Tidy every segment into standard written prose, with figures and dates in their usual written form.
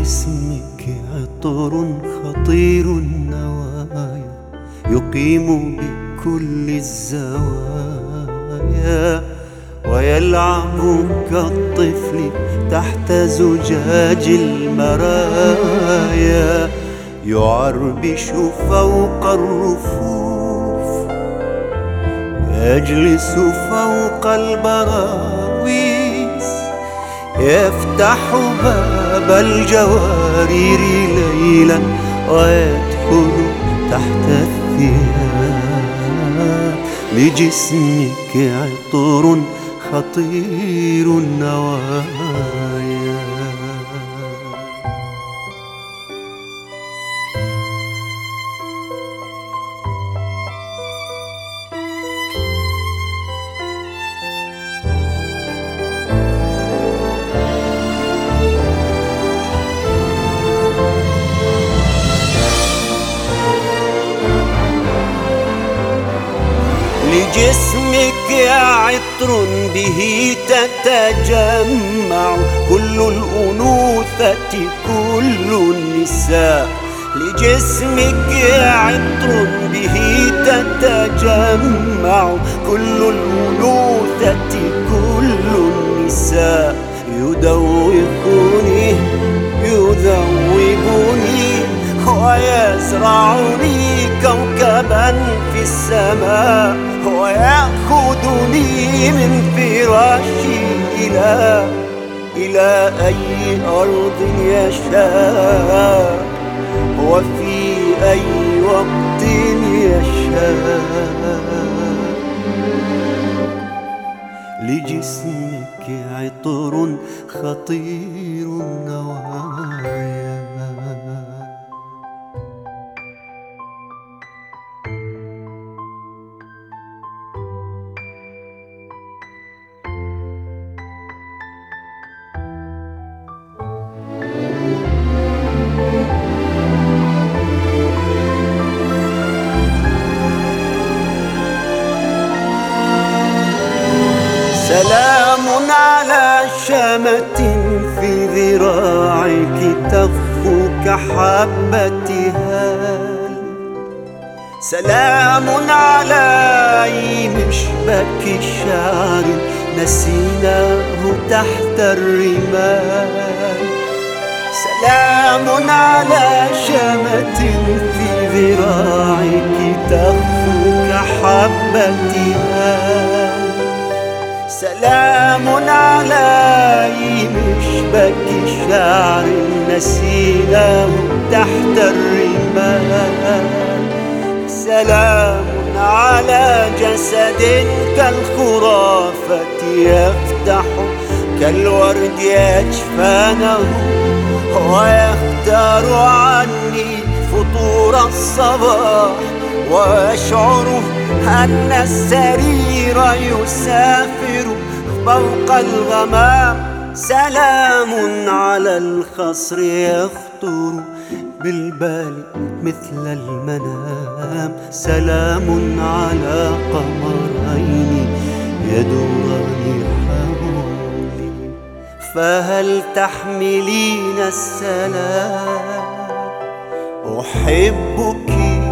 لجسمك عطر خطير النوايا يقيم بكل الزوايا، ويلعب كالطفل تحت زجاج المرايا، يعربش فوق الرفوف، يجلس فوق البراويز، يفتح باب الجوارير ليلا ويدخل تحت الثياب. لجسمك عطر خطير النوايا. لجسمك عطر به تتجمع كل الأنوثة كل النساء. لجسمك عطر به تتجمع كل الأنوثة كل النساء. يدوقني يذوبني ويزرعني كوكبا في السماء، ويأخذني من فراشي إلى أي أرض يشاء، وفي أي وقت يشاء. لجسمك عطر خطير النوايا. سلام على شمة في ذراعك تخفو كحبة هال. سلام على مشبك شعر نسيناه تحت الرمال. سلام على شمة في ذراعك تخفو كحبة هال. سلام على مشبك شعر نسيناه تحت الرمال. سلام على جسد كالخرافة يفتح كالورد أجفانه، ويختار عني فطور الصباح، وأشعر أن السرير يسافر فوق الغمام. سلام على الخصر يخطر بالبال مثل المنام. سلام على قمرين يدوران حولي، فهل تحملين السلام؟ أحبك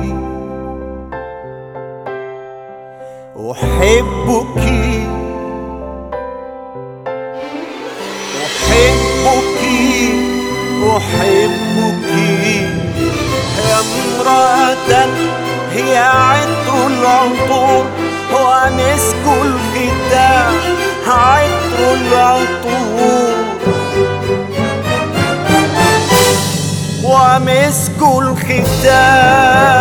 أحبك أحبك أحبك يا امرأة هي عطر العطور ومسك الختام. عطر العطور ومسك الختام.